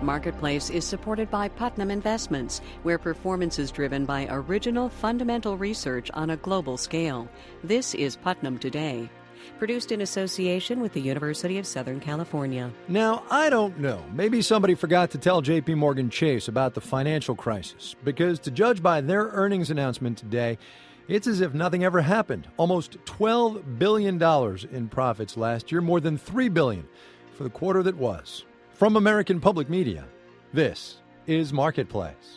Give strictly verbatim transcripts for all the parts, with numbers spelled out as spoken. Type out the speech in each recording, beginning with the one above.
Marketplace is supported by Putnam Investments, where performance is driven by original fundamental research on a global scale. This is Putnam Today, produced in association with the University of Southern California. Now, I don't know. Maybe somebody forgot to tell J P Morgan Chase about the financial crisis, because to judge by their earnings announcement today, it's as if nothing ever happened. Almost twelve billion dollars in profits last year, more than three billion dollars for the quarter that was. From American Public Media, this is Marketplace.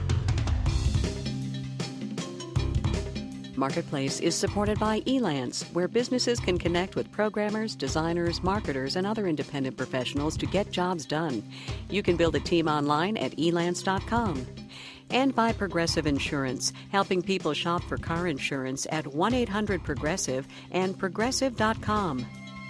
Marketplace is supported by Elance, where businesses can connect with programmers, designers, marketers, and other independent professionals to get jobs done. You can build a team online at elance dot com. And by Progressive Insurance, helping people shop for car insurance at one eight hundred progressive and progressive dot com.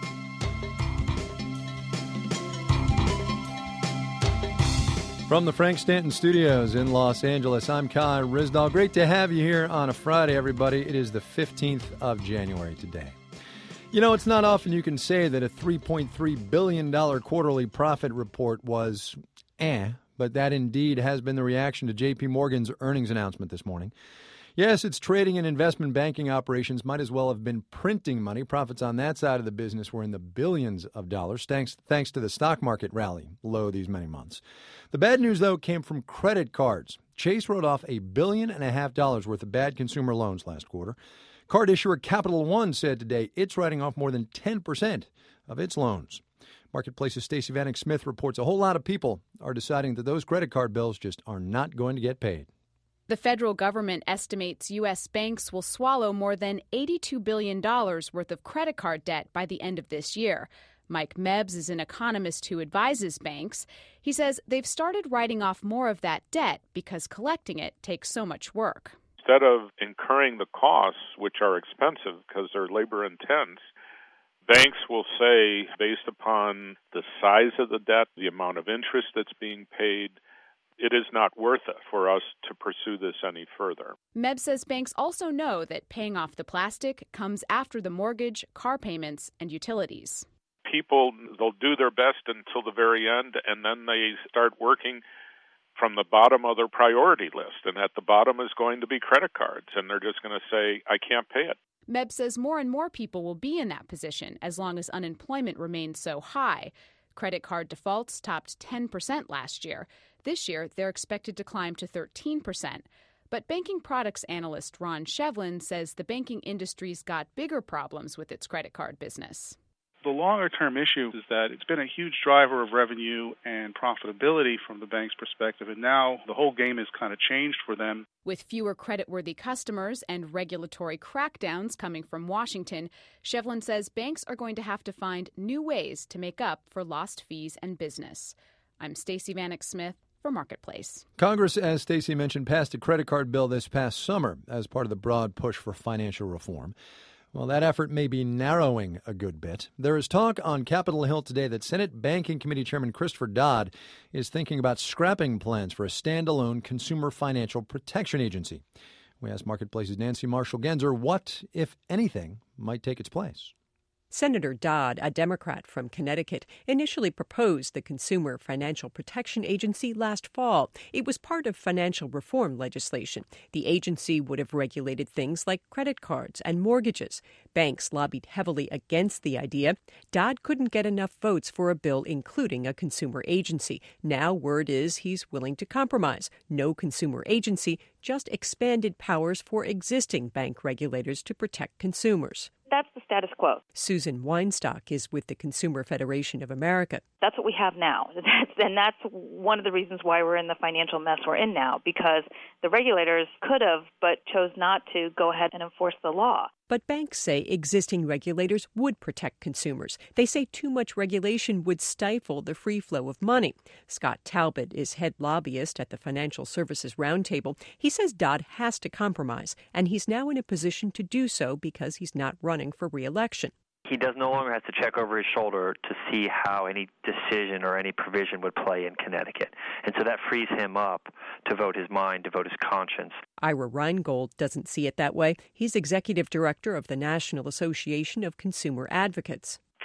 From the Frank Stanton Studios in Los Angeles, I'm Kai Ryssdal. Great to have you here on a Friday, everybody. It is the fifteenth of January today. You know, it's not often you can say that a three point three billion dollars quarterly profit report was eh, but that indeed has been the reaction to J P Morgan's earnings announcement this morning. Yes, its trading and investment banking operations might as well have been printing money. Profits on that side of the business were in the billions of dollars, thanks, thanks to the stock market rally low these many months. The bad news, though, came from credit cards. Chase wrote off a billion and a half dollars worth of bad consumer loans last quarter. Card issuer Capital One said today it's writing off more than ten percent of its loans. Marketplace's Stacey Vanek Smith reports a whole lot of people are deciding that those credit card bills just are not going to get paid. The federal government estimates U S banks will swallow more than eighty-two billion dollars worth of credit card debt by the end of this year. Mike Mebbs is an economist who advises banks. He says they've started writing off more of that debt because collecting it takes so much work. Instead of incurring the costs, which are expensive because they're labor intense, banks will say, based upon the size of the debt, the amount of interest that's being paid, it is not worth it for us to pursue this any further. Meb says banks also know that paying off the plastic comes after the mortgage, car payments, and utilities. People, they'll do their best until the very end, and then they start working from the bottom of their priority list. And at the bottom is going to be credit cards, and they're just going to say, I can't pay it. Meb says more and more people will be in that position as long as unemployment remains so high. Credit card defaults topped ten percent last year. This year, they're expected to climb to thirteen percent. But banking products analyst Ron Shevlin says the banking industry's got bigger problems with its credit card business. The longer-term issue is that it's been a huge driver of revenue and profitability from the bank's perspective, and now the whole game has kind of changed for them. With fewer creditworthy customers and regulatory crackdowns coming from Washington, Shevlin says banks are going to have to find new ways to make up for lost fees and business. I'm Stacey Vanek Smith for Marketplace. Congress, as Stacey mentioned, passed a credit card bill this past summer as part of the broad push for financial reform. Well, that effort may be narrowing a good bit. There is talk on Capitol Hill today that Senate Banking Committee Chairman Christopher Dodd is thinking about scrapping plans for a standalone consumer financial protection agency. We asked Marketplace's Nancy Marshall-Genzer what, if anything, might take its place. Senator Dodd, a Democrat from Connecticut, initially proposed the Consumer Financial Protection Agency last fall. It was part of financial reform legislation. The agency would have regulated things like credit cards and mortgages. Banks lobbied heavily against the idea. Dodd couldn't get enough votes for a bill including a consumer agency. Now word is he's willing to compromise. No consumer agency, just expanded powers for existing bank regulators to protect consumers. That's the status quo. Susan Weinstock is with the Consumer Federation of America. That's what we have now. That's, and that's one of the reasons why we're in the financial mess we're in now, because the regulators could have but chose not to go ahead and enforce the law. But banks say existing regulators would protect consumers. They say too much regulation would stifle the free flow of money. Scott Talbot is head lobbyist at the Financial Services Roundtable. He says Dodd has to compromise, and he's now in a position to do so because he's not running for re-election. He does no longer have to check over his shoulder to see how any decision or any provision would play in Connecticut. And so that frees him up to vote his mind, to vote his conscience. Ira Reingold doesn't see it that way. He's executive director of the National Association of Consumer Advocates.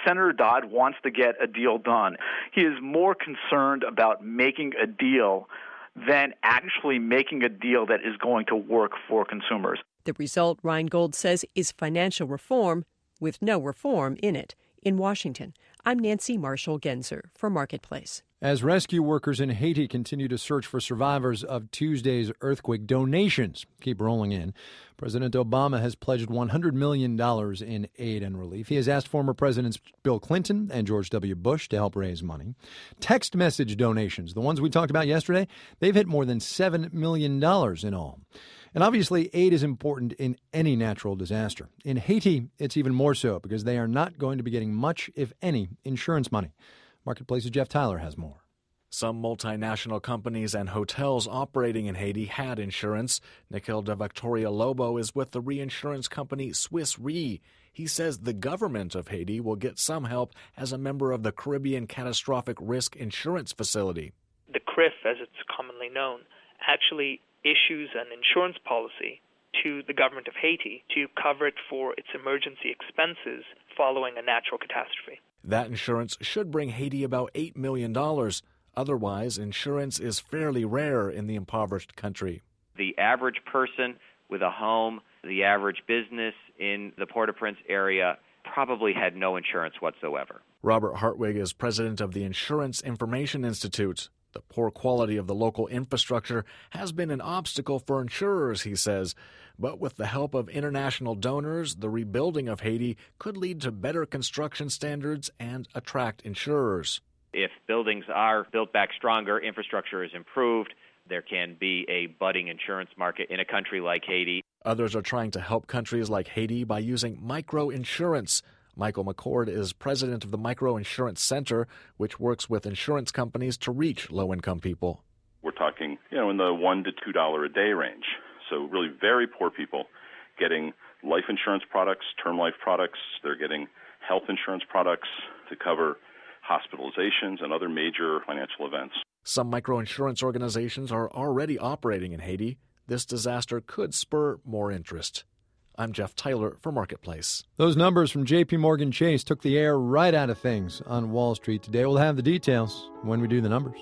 Senator Dodd wants to get a deal done. He is more concerned about making a deal than actually making a deal that is going to work for consumers. The result, Reingold says, is financial reform with no reform in it. In Washington, I'm Nancy Marshall-Genzer for Marketplace. As rescue workers in Haiti continue to search for survivors of Tuesday's earthquake, donations keep rolling in. President Obama has pledged one hundred million dollars in aid and relief. He has asked former Presidents Bill Clinton and George W. Bush to help raise money. Text message donations, the ones we talked about yesterday, they've hit more than seven million dollars in all. And obviously, aid is important in any natural disaster. In Haiti, it's even more so because they are not going to be getting much, if any, insurance money. Marketplace's Jeff Tyler has more. Some multinational companies and hotels operating in Haiti had insurance. Nikhil de Victoria Lobo is with the reinsurance company Swiss Re. He says the government of Haiti will get some help as a member of the Caribbean Catastrophic Risk Insurance Facility. The C R I F, as it's commonly known, actually issues an insurance policy to the government of Haiti to cover it for its emergency expenses following a natural catastrophe. That insurance should bring Haiti about eight million dollars. Otherwise, insurance is fairly rare in the impoverished country. The average person with a home, the average business in the Port-au-Prince area probably had no insurance whatsoever. Robert Hartwig is president of the Insurance Information Institute. The poor quality of the local infrastructure has been an obstacle for insurers, he says. But with the help of international donors, the rebuilding of Haiti could lead to better construction standards and attract insurers. If buildings are built back stronger, infrastructure is improved, there can be a budding insurance market in a country like Haiti. Others are trying to help countries like Haiti by using micro-insurance. Michael McCord is president of the Micro Insurance Center, which works with insurance companies to reach low-income people. We're talking, you know, in the one to two dollar a day range. So really very poor people getting life insurance products, term life products. They're getting health insurance products to cover hospitalizations and other major financial events. Some micro-insurance organizations are already operating in Haiti. This disaster could spur more interest. I'm Jeff Tyler for Marketplace. Those numbers from J P Morgan Chase took the air right out of things on Wall Street today. We'll have the details when we do the numbers.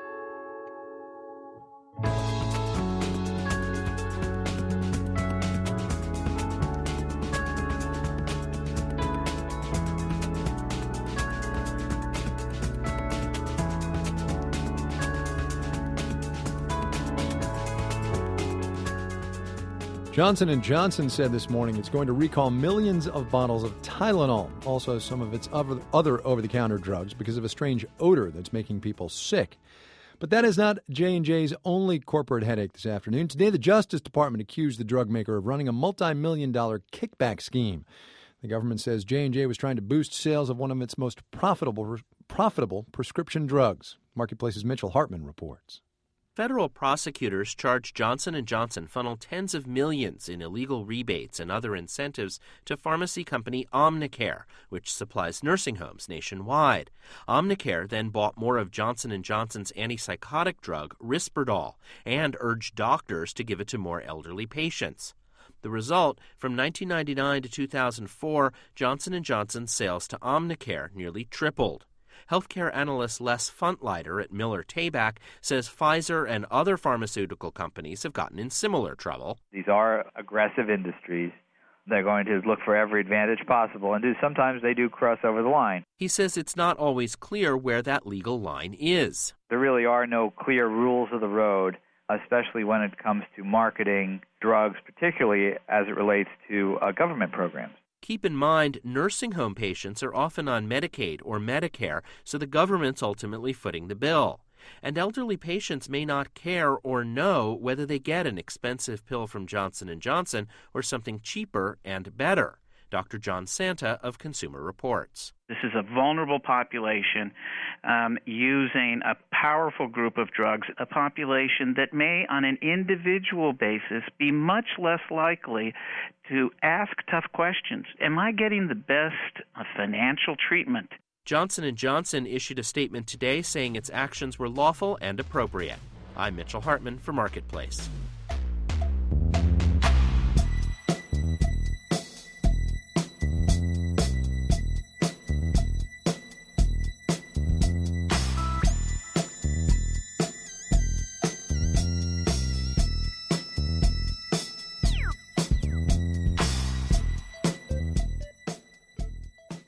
Johnson and Johnson said this morning it's going to recall millions of bottles of Tylenol, also some of its other over-the-counter drugs, because of a strange odor that's making people sick. But that is not J and J's only corporate headache this afternoon. Today, the Justice Department accused the drug maker of running a multi-million dollar kickback scheme. The government says J and J was trying to boost sales of one of its most profitable profitable prescription drugs. Marketplace's Mitchell Hartman reports. Federal prosecutors charged Johnson and Johnson funneled tens of millions in illegal rebates and other incentives to pharmacy company Omnicare, which supplies nursing homes nationwide. Omnicare then bought more of Johnson and Johnson's antipsychotic drug, Risperdal, and urged doctors to give it to more elderly patients. The result, from nineteen ninety-nine to two thousand four, Johnson and Johnson's sales to Omnicare nearly tripled. Healthcare analyst Les Funtleiter at Miller Tabak says Pfizer and other pharmaceutical companies have gotten in similar trouble. These are aggressive industries. They're going to look for every advantage possible, and do sometimes they do cross over the line. He says it's not always clear where that legal line is. There really are no clear rules of the road, especially when it comes to marketing drugs, particularly as it relates to uh, government programs. Keep in mind, nursing home patients are often on Medicaid or Medicare, so the government's ultimately footing the bill. And elderly patients may not care or know whether they get an expensive pill from Johnson and Johnson or something cheaper and better. Doctor John Santa of Consumer Reports. This is a vulnerable population um, using a powerful group of drugs, a population that may, on an individual basis, be much less likely to ask tough questions. Am I getting the best financial treatment? Johnson and Johnson issued a statement today saying its actions were lawful and appropriate. I'm Mitchell Hartman for Marketplace.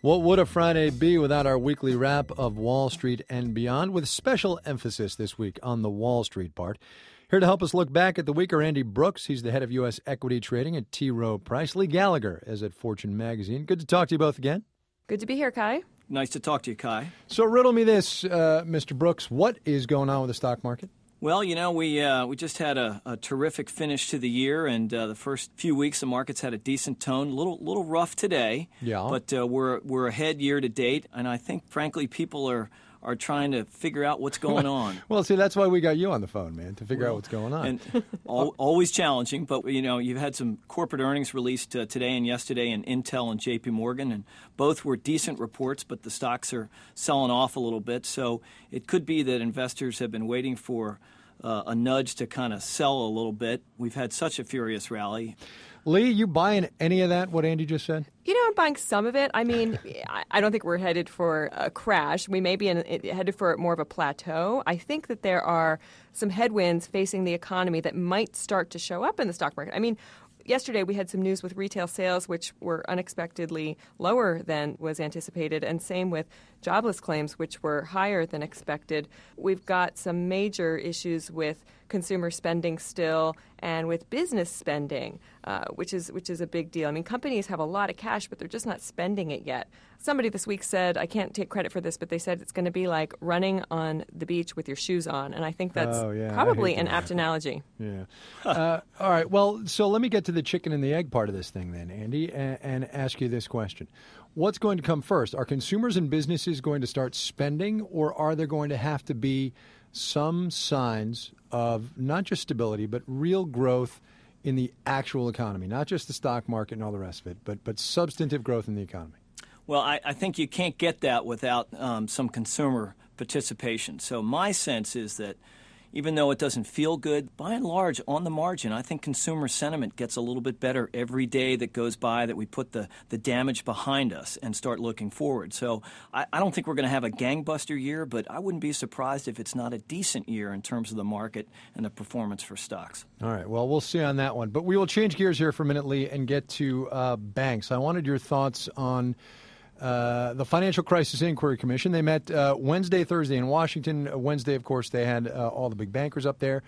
What would a Friday be without our weekly wrap of Wall Street and beyond, with special emphasis this week on the Wall Street part. Here to help us look back at the week are Andy Brooks. He's the head of U S equity trading at T. Rowe Price. Lee Gallagher is at Fortune Magazine. Good to talk to you both again. Good to be here, Kai. Nice to talk to you, Kai. So riddle me this, uh, Mister Brooks. What is going on with the stock market? Well, you know, we uh, we just had a, a terrific finish to the year, and uh, the first few weeks the markets had a decent tone. A little little rough today, yeah. But uh, we're we're ahead year to date, and I think, frankly, people are are trying to figure out what's going on. Well, see, that's why we got you on the phone, man, to figure well, out what's going on. And al- always challenging, but, you know, you've had some corporate earnings released uh, today and yesterday in Intel and J P Morgan, and both were decent reports, but the stocks are selling off a little bit. So it could be that investors have been waiting for uh, a nudge to kind of sell a little bit. We've had such a furious rally. Lee, you buying any of that, what Andy just said? You know, I'm buying some of it. I mean, I don't think we're headed for a crash. We may be in, headed for more of a plateau. I think that there are some headwinds facing the economy that might start to show up in the stock market. I mean, yesterday we had some news with retail sales, which were unexpectedly lower than was anticipated, and same with jobless claims, which were higher than expected. We've got some major issues with consumer spending still and with business spending, uh, which is which is a big deal. I mean, companies have a lot of cash, but they're just not spending it yet. Somebody this week said, I can't take credit for this, but they said it's going to be like running on the beach with your shoes on, and I think that's oh, yeah, probably an apt analogy. Yeah. uh, all right, well, so let me get to the chicken and the egg part of this thing then, Andy, and, and ask you this question. What's going to come first? Are consumers and businesses going to start spending, or are there going to have to be some signs of not just stability, but real growth in the actual economy, not just the stock market and all the rest of it, but but substantive growth in the economy? Well, I, I think you can't get that without um, some consumer participation. So my sense is that even though it doesn't feel good, by and large, on the margin, I think consumer sentiment gets a little bit better every day that goes by, that we put the, the damage behind us and start looking forward. So I, I don't think we're going to have a gangbuster year, but I wouldn't be surprised if it's not a decent year in terms of the market and the performance for stocks. All right, well, we'll see on that one. But we will change gears here for a minute, Lee, and get to uh, banks. I wanted your thoughts on Uh, the Financial Crisis Inquiry Commission. They met uh, Wednesday, Thursday in Washington. Wednesday, of course, they had uh, all the big bankers up there.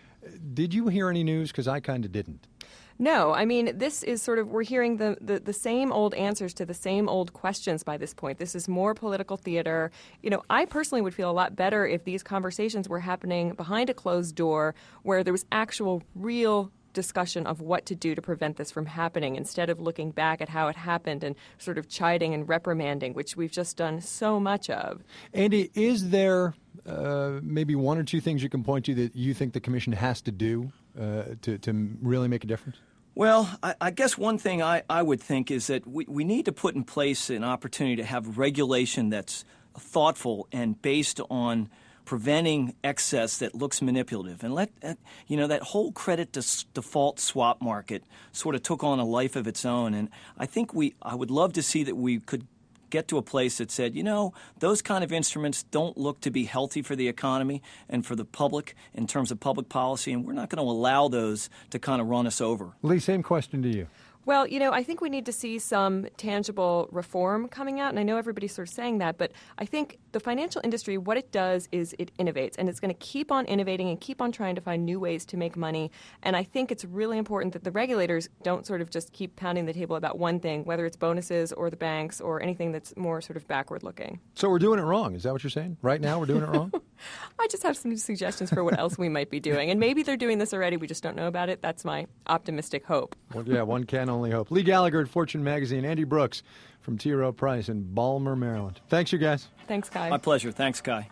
Did you hear any news? Because I kind of didn't. No, I mean, this is sort of, we're hearing the, the, the same old answers to the same old questions by this point. This is more political theater. You know, I personally would feel a lot better if these conversations were happening behind a closed door where there was actual, real discussion of what to do to prevent this from happening, instead of looking back at how it happened and sort of chiding and reprimanding, which we've just done so much of. Andy, is there uh, maybe one or two things you can point to that you think the commission has to do uh, to, to really make a difference? Well, I, I guess one thing I, I would think is that we, we need to put in place an opportunity to have regulation that's thoughtful and based on preventing excess that looks manipulative. And let, uh, you know, that whole credit dis- default swap market sort of took on a life of its own. And I think we, I would love to see that we could get to a place that said, you know, those kind of instruments don't look to be healthy for the economy and for the public in terms of public policy, and we're not going to allow those to kind of run us over. Lee, same question to you. Well, you know, I think we need to see some tangible reform coming out, and I know everybody's sort of saying that, but I think the financial industry, what it does is it innovates, and it's going to keep on innovating and keep on trying to find new ways to make money, and I think it's really important that the regulators don't sort of just keep pounding the table about one thing, whether it's bonuses or the banks or anything that's more sort of backward-looking. So we're doing it wrong. Is that what you're saying? Right now we're doing it wrong? I just have some suggestions for what else we might be doing, and maybe they're doing this already, we just don't know about it. That's my optimistic hope. Well, yeah, one can only hope. Lee Gallagher at Fortune Magazine, Andy Brooks from T. Rowe Price in Balmer, Maryland. Thanks, you guys. Thanks, Kai. My pleasure. Thanks, Kai.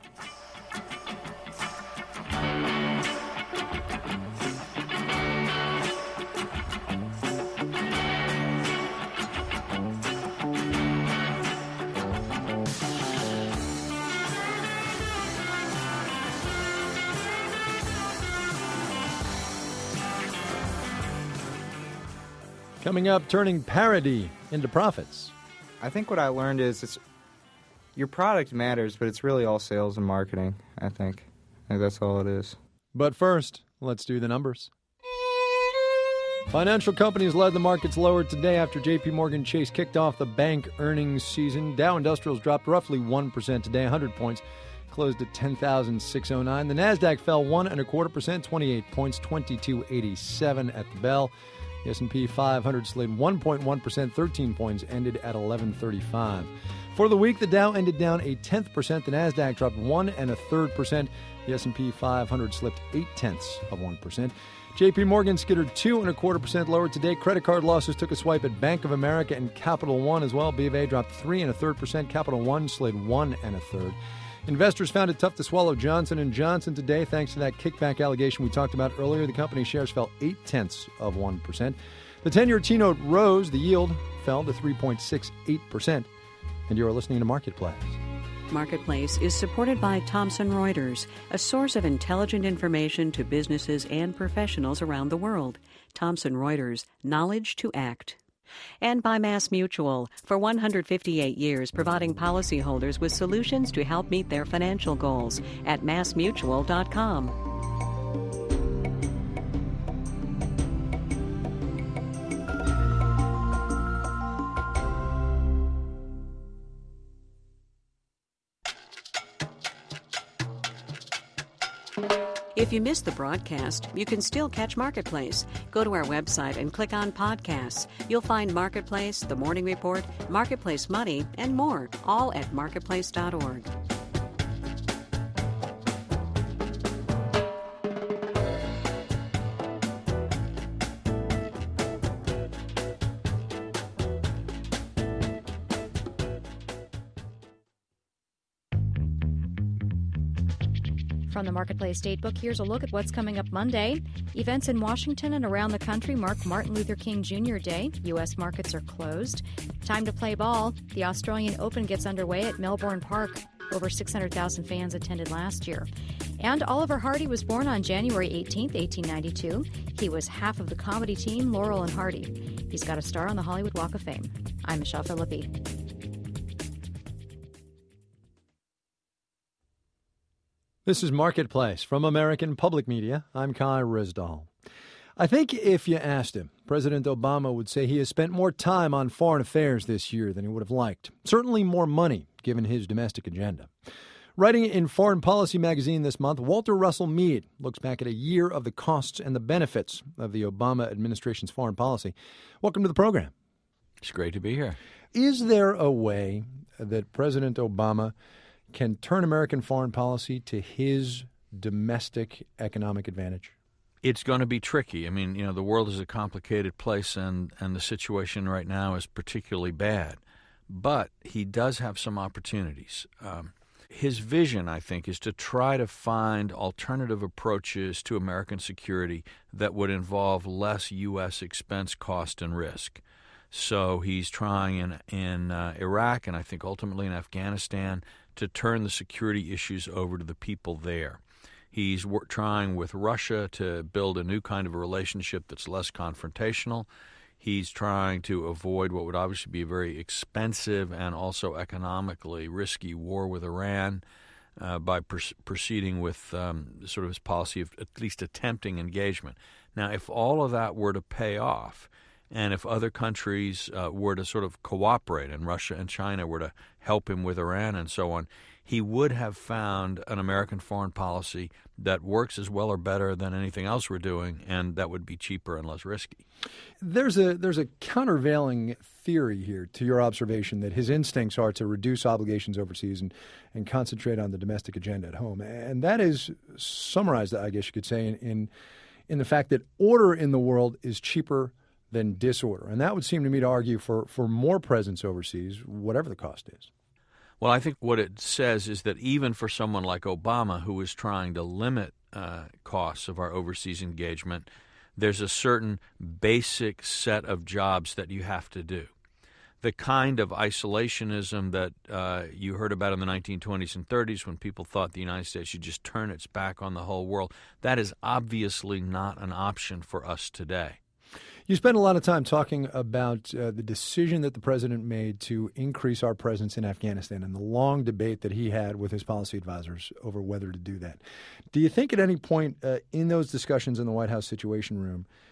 Coming up, turning parody into profits. I think what I learned is it's your product matters, but it's really all sales and marketing, I think. I think that's all it is. But first, let's do the numbers. Financial companies led the markets lower today after J P. Morgan Chase kicked off the bank earnings season. Dow Industrials dropped roughly one percent today, one hundred points, closed at ten thousand six hundred nine. The Nasdaq fell one and a quarter percent, twenty-eight points, twenty-two eighty-seven at the bell. The S and P five hundred slid one point one percent, thirteen points, ended at eleven thirty-five. For the week, the Dow ended down a tenth percent. The Nasdaq dropped one and a third percent. The S and P five hundred slipped eight tenths of one percent. J P. Morgan skittered two and a quarter percent lower today. Credit card losses took a swipe at Bank of America and Capital One as well. B of A dropped three and a third percent. Capital One slid one and a third. Investors found it tough to swallow Johnson and Johnson today thanks to that kickback allegation we talked about earlier. The company's shares fell eight tenths of one percent. The ten-year T-note rose. The yield fell to three point six eight percent. And you are listening to Marketplace. Marketplace is supported by Thomson Reuters, a source of intelligent information to businesses and professionals around the world. Thomson Reuters, knowledge to act. And by MassMutual, for one hundred fifty-eight years providing policyholders with solutions to help meet their financial goals at mass mutual dot com. If you missed the broadcast, you can still catch Marketplace. Go to our website and click on podcasts. You'll find Marketplace, The Morning Report, Marketplace Money, and more, all at marketplace dot org. From the Marketplace Datebook, here's a look at what's coming up Monday. Events in Washington and around the country mark Martin Luther King Junior Day. U S markets are closed. Time to play ball. The Australian Open gets underway at Melbourne Park. Over six hundred thousand fans attended last year. And Oliver Hardy was born on January eighteenth, eighteen ninety-two. He was half of the comedy team Laurel and Hardy. He's got a star on the Hollywood Walk of Fame. I'm Michelle Philippi. This is Marketplace from American Public Media. I'm Kai Risdahl. I think if you asked him, President Obama would say he has spent more time on foreign affairs this year than he would have liked. Certainly more money, given his domestic agenda. Writing in Foreign Policy magazine this month, Walter Russell Mead looks back at a year of the costs and the benefits of the Obama administration's foreign policy. Welcome to the program. It's great to be here. Is there a way that President Obama can turn American foreign policy to his domestic economic advantage? It's going to be tricky. I mean, you know, the world is a complicated place, and, and the situation right now is particularly bad. But he does have some opportunities. Um, his vision, I think, is to try to find alternative approaches to American security that would involve less U S expense, cost, and risk. So he's trying in, in uh, Iraq and I think ultimately in Afghanistan to turn the security issues over to the people there. He's wor- trying with Russia to build a new kind of a relationship that's less confrontational. He's trying to avoid what would obviously be a very expensive and also economically risky war with Iran uh, by pr- proceeding with um, sort of his policy of at least attempting engagement. Now, if all of that were to pay off, and if other countries uh, were to sort of cooperate, and Russia and China were to help him with Iran and so on, he would have found an American foreign policy that works as well or better than anything else we're doing, and that would be cheaper and less risky. There's a there's a countervailing theory here to your observation that his instincts are to reduce obligations overseas and, and concentrate on the domestic agenda at home. And that is summarized, I guess you could say, in, in, in the fact that order in the world is cheaper than disorder. And that would seem to me to argue for, for more presence overseas, whatever the cost is. Well, I think what it says is that even for someone like Obama, who is trying to limit uh, costs of our overseas engagement, there's a certain basic set of jobs that you have to do. The kind of isolationism that uh, you heard about in the nineteen twenties and thirties when people thought the United States should just turn its back on the whole world, that is obviously not an option for us today. You spent a lot of time talking about uh, the decision that the president made to increase our presence in Afghanistan and the long debate that he had with his policy advisors over whether to do that. Do you think at any point uh, in those discussions in the White House Situation Room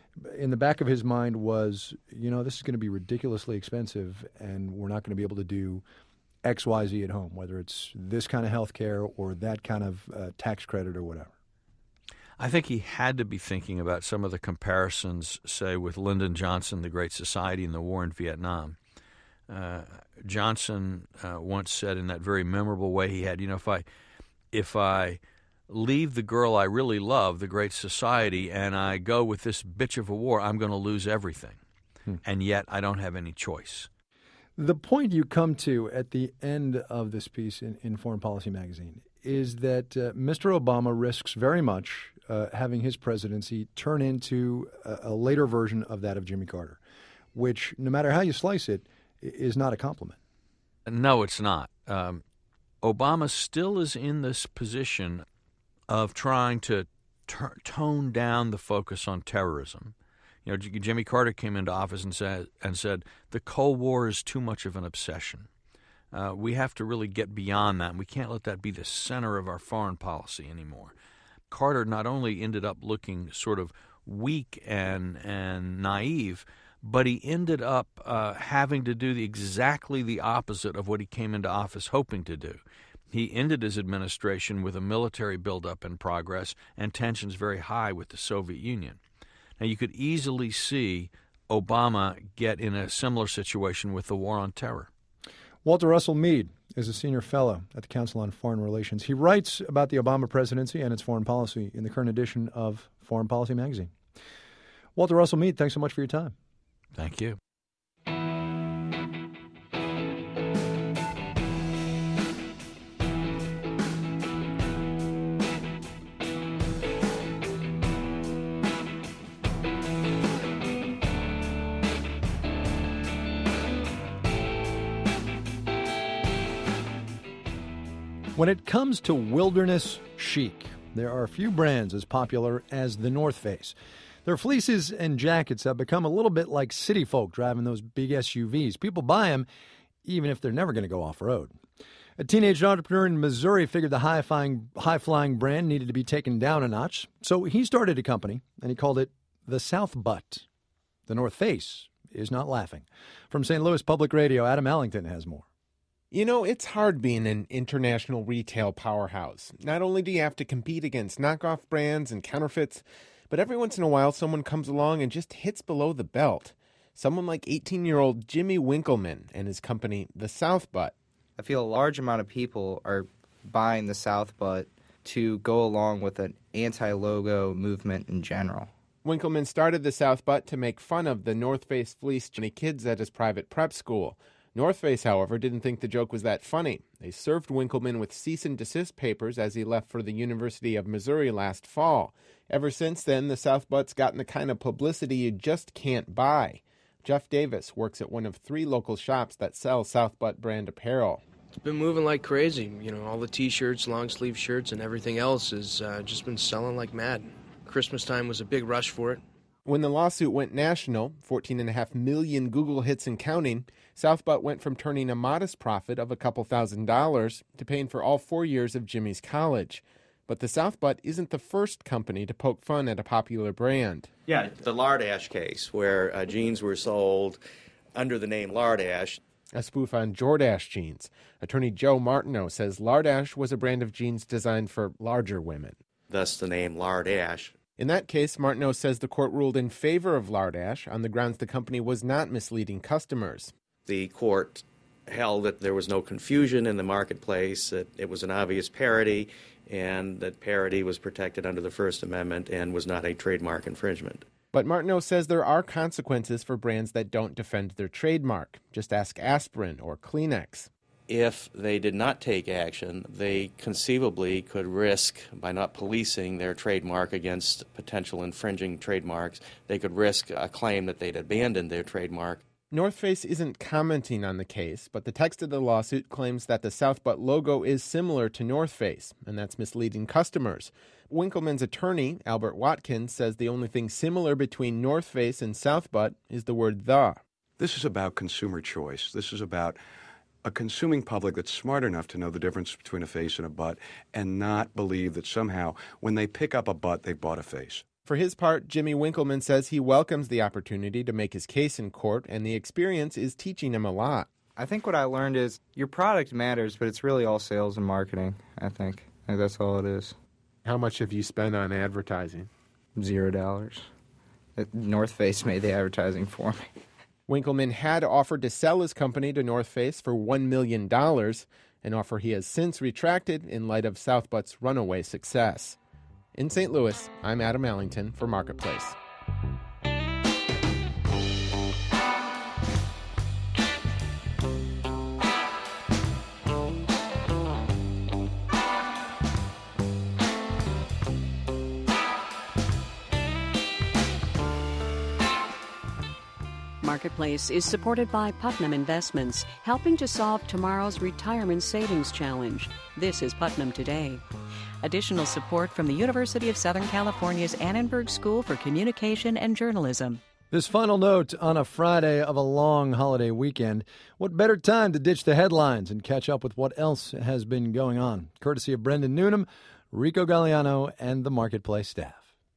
in the back of his mind was, you know, this is going to be ridiculously expensive and we're not going to be able to do X, Y, Z at home, whether it's this kind of health care or that kind of uh, tax credit or whatever. I think he had to be thinking about some of the comparisons, say, with Lyndon Johnson, the Great Society, and the war in Vietnam. Uh, Johnson uh, once said in that very memorable way he had, you know, if I, if I leave the girl I really love, the Great Society, and I go with this bitch of a war, I'm going to lose everything. Hmm. And yet I don't have any choice. The point you come to at the end of this piece in, in Foreign Policy magazine is that uh, Mister Obama risks very much uh, having his presidency turn into a, a later version of that of Jimmy Carter, which, no matter how you slice it, is not a compliment. No, it's not. Um, Obama still is in this position of trying to t- tone down the focus on terrorism. You know, J- Jimmy Carter came into office and said, and said the Cold War is too much of an obsession. Uh, we have to really get beyond that, and we can't let that be the center of our foreign policy anymore. Carter not only ended up looking sort of weak and and naive, but he ended up uh, having to do the, exactly the opposite of what he came into office hoping to do. He ended his administration with a military buildup in progress and tensions very high with the Soviet Union. Now, you could easily see Obama get in a similar situation with the war on terror. Walter Russell Mead is a senior fellow at the Council on Foreign Relations. He writes about the Obama presidency and its foreign policy in the current edition of Foreign Policy magazine. Walter Russell Mead, thanks so much for your time. Thank you. When it comes to wilderness chic, there are a few brands as popular as the North Face. Their fleeces and jackets have become a little bit like city folk driving those big S U Vs. People buy them even if they're never going to go off-road. A teenage entrepreneur in Missouri figured the high-flying, high-flying brand needed to be taken down a notch, so he started a company, and he called it the South Butt. The North Face is not laughing. From Saint Louis Public Radio, Adam Allington has more. You know, it's hard being an international retail powerhouse. Not only do you have to compete against knockoff brands and counterfeits, but every once in a while someone comes along and just hits below the belt. Someone like eighteen-year-old Jimmy Winkleman and his company, the South Butt. I feel a large amount of people are buying the South Butt to go along with an anti-logo movement in general. Winkleman started the South Butt to make fun of the North Face fleece Johnny kids at his private prep school. North Face, however, didn't think the joke was that funny. They served Winkleman with cease and desist papers as he left for the University of Missouri last fall. Ever since then, the South Butt's gotten the kind of publicity you just can't buy. Jeff Davis works at one of three local shops that sell South Butt brand apparel. It's been moving like crazy. You know, all the T-shirts, long-sleeve shirts, and everything else has uh, just been selling like mad. Christmas time was a big rush for it. When the lawsuit went national, fourteen point five million Google hits and counting, South Butt went from turning a modest profit of a couple thousand dollars to paying for all four years of Jimmy's college. But the South Butt isn't the first company to poke fun at a popular brand. Yeah, the Lardash case, where uh, jeans were sold under the name Lardash. A spoof on Jordache jeans. Attorney Joe Martineau says Lardash was a brand of jeans designed for larger women. Thus the name Lardash. In that case, Martineau says the court ruled in favor of Lardash on the grounds the company was not misleading customers. The court held that there was no confusion in the marketplace, that it was an obvious parody, and that parody was protected under the First Amendment and was not a trademark infringement. But Martineau says there are consequences for brands that don't defend their trademark. Just ask aspirin or Kleenex. If they did not take action, they conceivably could risk, by not policing their trademark against potential infringing trademarks, they could risk a claim that they'd abandoned their trademark. North Face isn't commenting on the case, but the text of the lawsuit claims that the South Butt logo is similar to North Face, and that's misleading customers. Winkleman's attorney, Albert Watkins, says the only thing similar between North Face and South Butt is the word the. This is about consumer choice. This is about a consuming public that's smart enough to know the difference between a face and a butt and not believe that somehow when they pick up a butt, they bought a face. For his part, Jimmy Winkleman says he welcomes the opportunity to make his case in court, and the experience is teaching him a lot. I think what I learned is your product matters, but it's really all sales and marketing, I think. I think that's all it is. How much have you spent on advertising? Zero dollars. North Face made the advertising for me. Winkleman had offered to sell his company to North Face for one million dollars, an offer he has since retracted in light of Southbutt's runaway success. In Saint Louis, I'm Adam Allington for Marketplace. Marketplace is supported by Putnam Investments, helping to solve tomorrow's retirement savings challenge. This is Putnam Today. Additional support from the University of Southern California's Annenberg School for Communication and Journalism. This final note on a Friday of a long holiday weekend. What better time to ditch the headlines and catch up with what else has been going on? Courtesy of Brendan Newnham, Rico Galliano, and the Marketplace staff.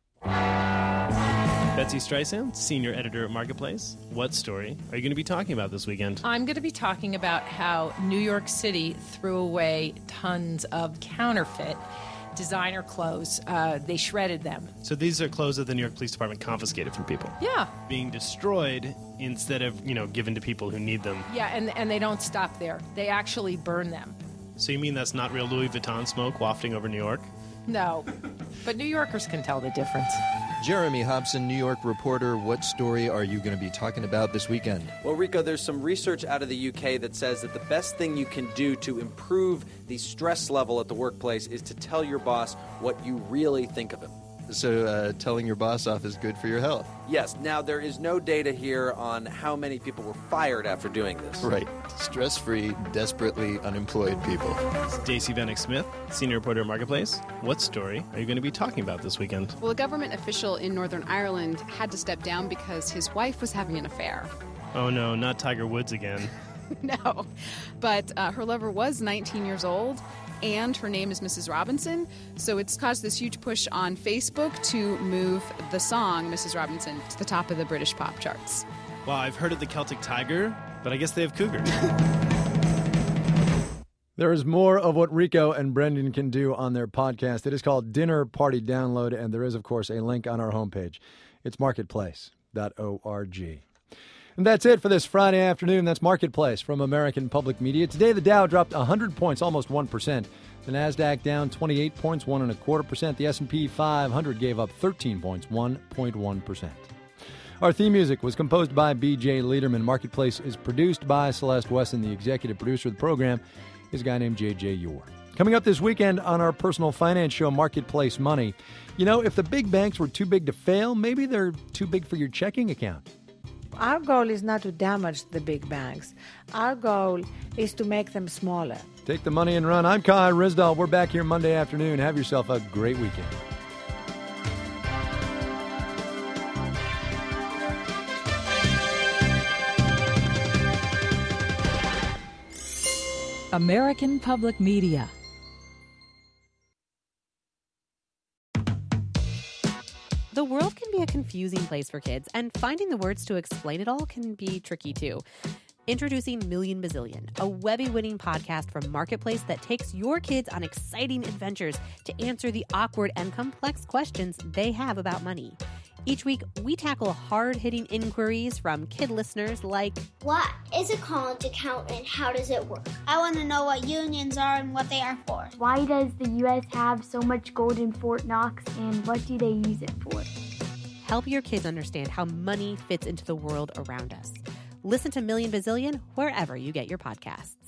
Betsy Streisand, senior editor at Marketplace. What story are you going to be talking about this weekend? I'm going to be talking about how New York City threw away tons of counterfeit designer clothes. Uh, they shredded them. So these are clothes that the New York Police Department confiscated from people. Yeah. Being destroyed instead of, you know, given to people who need them. Yeah, and, and they don't stop there. They actually burn them. So you mean that's not real Louis Vuitton smoke wafting over New York? No, but New Yorkers can tell the difference. Jeremy Hobson, New York reporter. What story are you going to be talking about this weekend? Well, Rico, there's some research out of the U K that says that the best thing you can do to improve the stress level at the workplace is to tell your boss what you really think of him. So uh, telling your boss off is good for your health. Yes. Now, there is no data here on how many people were fired after doing this. Right. Stress-free, desperately unemployed people. Stacey Vanek Smith, senior reporter at Marketplace. What story are you going to be talking about this weekend? Well, a government official in Northern Ireland had to step down because his wife was having an affair. Oh, no, not Tiger Woods again. No, but uh, her lover was nineteen years old, and her name is Missus Robinson, so it's caused this huge push on Facebook to move the song Missus Robinson to the top of the British pop charts. Well, I've heard of the Celtic Tiger, but I guess they have cougars. There is more of what Rico and Brendan can do on their podcast. It is called Dinner Party Download, and there is, of course, a link on our homepage. It's marketplace dot org. And that's it for this Friday afternoon. That's Marketplace from American Public Media. Today, the Dow dropped one hundred points, almost one percent. The NASDAQ down twenty-eight points, one and a quarter percent. The S and P five hundred gave up thirteen points, one point one percent. Our theme music was composed by B J Lederman. Marketplace is produced by Celeste Wesson. The executive producer of the program is a guy named J J Yor. Coming up this weekend on our personal finance show, Marketplace Money. You know, if the big banks were too big to fail, maybe they're too big for your checking account. Our goal is not to damage the big banks. Our goal is to make them smaller. Take the money and run. I'm Kai Risdal. We're back here Monday afternoon. Have yourself a great weekend. American Public Media. The world can be a confusing place for kids, and finding the words to explain it all can be tricky too. Introducing Million Bazillion, a Webby-winning podcast from Marketplace that takes your kids on exciting adventures to answer the awkward and complex questions they have about money. Each week, we tackle hard-hitting inquiries from kid listeners like, what is a college account and how does it work? I want to know what unions are and what they are for. Why does the U S have so much gold in Fort Knox and what do they use it for? Help your kids understand how money fits into the world around us. Listen to Million Bazillion wherever you get your podcasts.